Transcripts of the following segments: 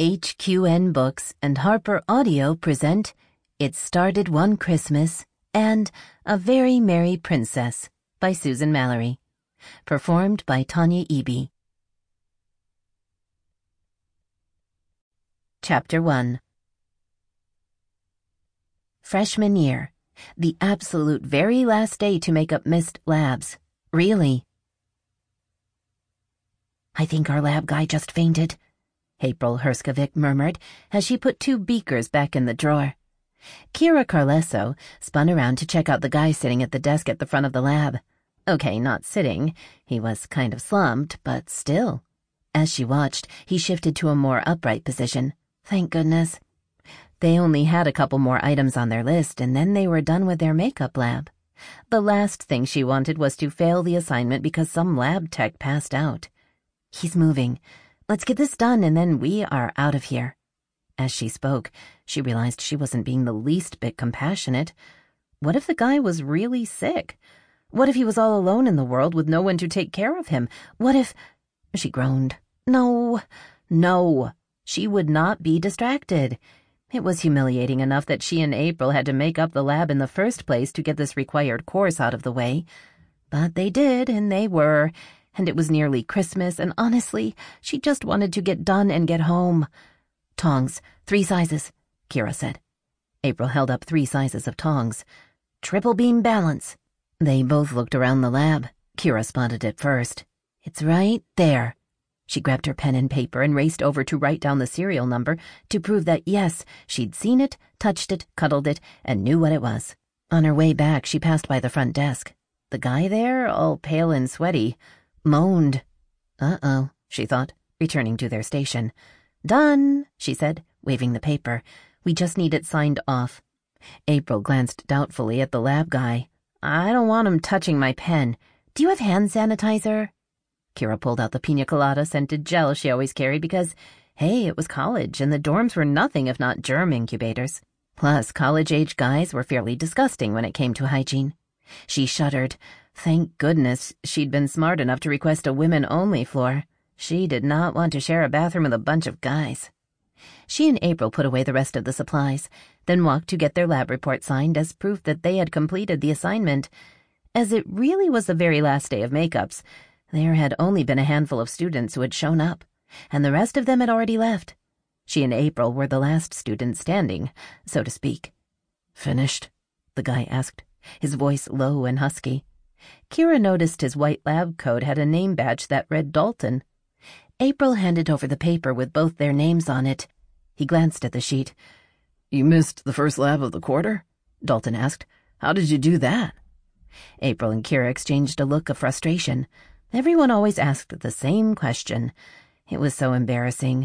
HQN Books and Harper Audio present It Started One Christmas and A Very Merry Princess by Susan Mallory. Performed by Tanya Eby. Chapter 1. Freshman year. The absolute very last day to make up missed labs. Really. "I think our lab guy just fainted," April Herskovic murmured as she put 2 beakers back in the drawer. Kira Carlesso spun around to check out the guy sitting at the desk at the front of the lab. Okay, not sitting. He was kind of slumped, but still. As she watched, he shifted to a more upright position. Thank goodness. They only had a couple more items on their list, and then they were done with their makeup lab. The last thing she wanted was to fail the assignment because some lab tech passed out. "He's moving. Let's get this done, and then we are out of here." As she spoke, she realized she wasn't being the least bit compassionate. What if the guy was really sick? What if he was all alone in the world with no one to take care of him? What if... She groaned. No. She would not be distracted. It was humiliating enough that she and April had to make up the lab in the first place to get this required course out of the way. But they did, and they were... And it was nearly Christmas, and honestly, she just wanted to get done and get home. "Tongs, 3 sizes," Kira said. April held up 3 sizes of tongs. "Triple beam balance." They both looked around the lab. Kira spotted it first. "It's right there." She grabbed her pen and paper and raced over to write down the serial number to prove that, yes, she'd seen it, touched it, cuddled it, and knew what it was. On her way back, she passed by the front desk. The guy there, all pale and sweaty, moaned. "Uh-oh," she thought, returning to their station. "Done," she said, waving the paper. "We just need it signed off." April glanced doubtfully at the lab guy. "I don't want him touching my pen. Do you have hand sanitizer?" Kira pulled out the pina colada scented gel she always carried because, hey, it was college, and the dorms were nothing if not germ incubators. Plus, college-age guys were fairly disgusting when it came to hygiene. She shuddered. Thank goodness she'd been smart enough to request a women-only floor. She did not want to share a bathroom with a bunch of guys. She and April put away the rest of the supplies, then walked to get their lab report signed as proof that they had completed the assignment. As it really was the very last day of makeups, there had only been a handful of students who had shown up, and the rest of them had already left. She and April were the last students standing, so to speak. "Finished?" the guy asked, his voice low and husky. Kira noticed his white lab coat had a name badge that read Dalton. April handed over the paper with both their names on it. He glanced at the sheet. "You missed the first lab of the quarter?" Dalton asked. "How did you do that?" April and Kira exchanged a look of frustration. Everyone always asked the same question. It was so embarrassing.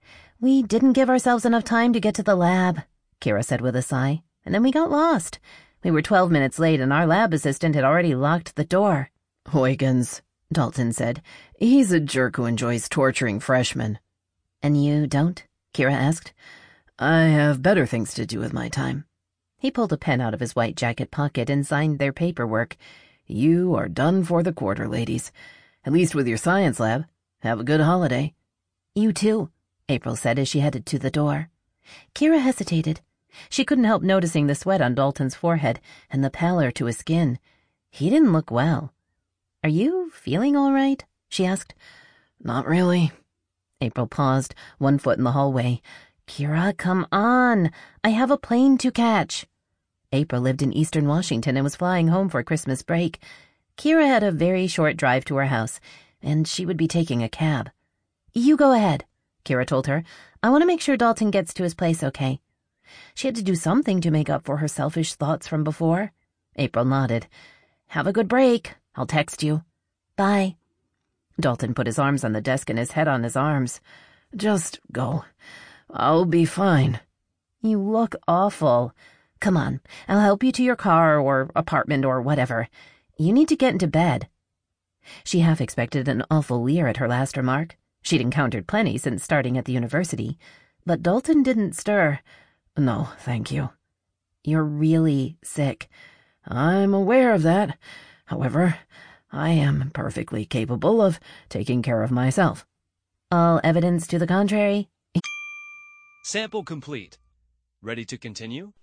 "We didn't give ourselves enough time to get to the lab," Kira said with a sigh, "and then we got lost. We were 12 minutes late, and our lab assistant had already locked the door." "Huygens," Dalton said. "He's a jerk who enjoys torturing freshmen." "And you don't?" Kira asked. "I have better things to do with my time." He pulled a pen out of his white jacket pocket and signed their paperwork. "You are done for the quarter, ladies. At least with your science lab. Have a good holiday." "You too," April said as she headed to the door. Kira hesitated. She couldn't help noticing the sweat on Dalton's forehead and the pallor to his skin. He didn't look well. "Are you feeling all right?" she asked. "Not really." April paused, 1 foot in the hallway. "Kira, come on. I have a plane to catch." April lived in Eastern Washington and was flying home for Christmas break. Kira had a very short drive to her house, and she would be taking a cab. "You go ahead," Kira told her. "I want to make sure Dalton gets to his place okay." She had to do something to make up for her selfish thoughts from before. April nodded. "Have a good break. I'll text you." "Bye." Dalton put his arms on the desk and his head on his arms. "Just go. I'll be fine." "You look awful. Come on, I'll help you to your car or apartment or whatever. You need to get into bed." She half expected an awful leer at her last remark. She'd encountered plenty since starting at the university. But Dalton didn't stir. "No, thank you." "You're really sick." "I'm aware of that. However, I am perfectly capable of taking care of myself." "All evidence to the contrary?" Sample complete. Ready to continue?